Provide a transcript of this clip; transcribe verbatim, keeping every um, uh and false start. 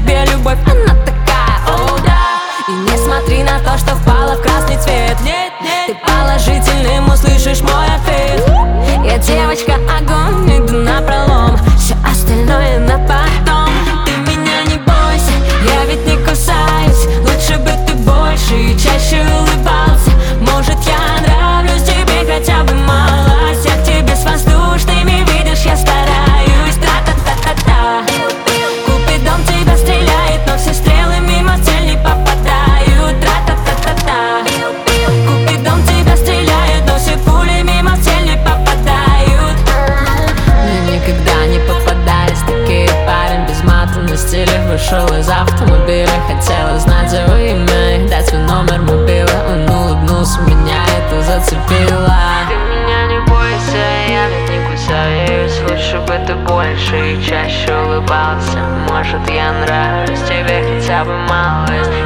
тебе любовь, она такая, о да. И не смотри на то, что впала в красный цвет. Нет, нет, ты положительным услышишь мой ответ. Я девочка огонь, иду напролом, все остальное на потом. Ты меня не бойся, я ведь не кусаюсь. Лучше бы ты больше и чаще улыбался. Может, я нравлюсь тебе хотя бы малость. Я к тебе с воздушными, видишь, я стараюсь. Тра-та-та-та-та. Купидон тебя стреляет, но все стрелы мимо в цель не попадают. Тра-та-та-та-та. Купидон тебя стреляет, но все пули мимо в цель не попадают. Мне никогда не попадались такие парень без мата на стиле. Вышел из автомобиля, хотела знать его имя и дать свой номер мобила. Он улыбнулся, меня это зацепило. Ты меня не бойся, я ведь не кусаюсь. Лучше бы ты больше и чаще улыбался. Может, я нравлюсь тебе хотя бы малость.